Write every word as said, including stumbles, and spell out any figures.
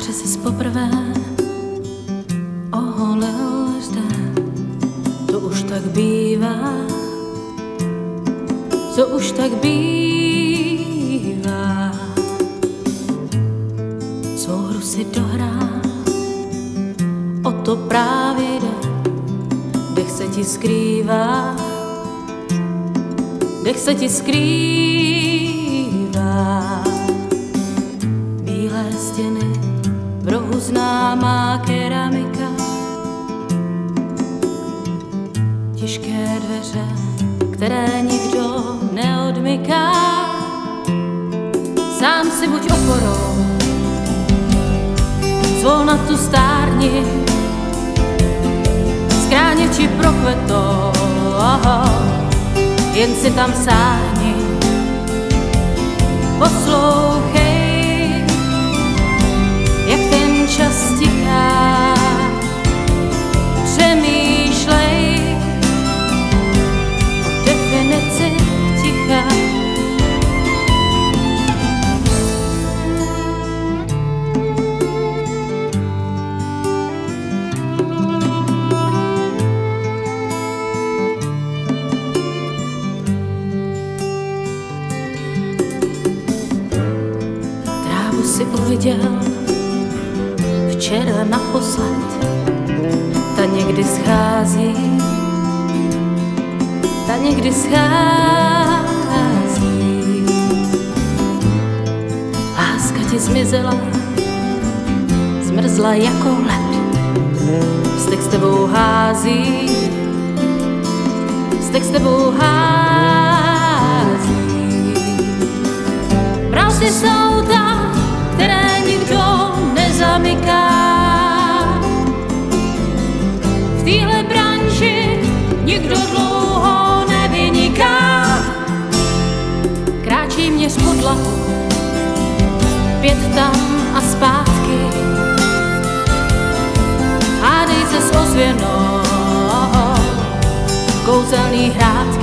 záře si poprvé oholil zde, to už tak bývá, to už tak bývá. Svou hru si dohrá, o to právě jde, dech se ti skrývá, dech se ti skrývá. Bílé stěny, v rohu známá keramika, těžké dveře, které nikdo neodmyká. Sám si buď oporou, zvolna tu stárni, skráně či prokvetou, jen si tam sáhni. Poslouchej, jak ten čas tiká, přemýšlej o definici ticha. Si uviděl včera naposled, ta někdy schází, ta někdy schází. Láska ti zmizela, zmrzla jako led, vztek s tebou hází, vztek s tebou hází. Bral si souta, které nikdo nezamyká. V téhle branži nikdo dlouho nevyniká. Kráčí měř podlahu, pět tam a zpátky. Hádej se s ozvěnou, kouzelný hrádky.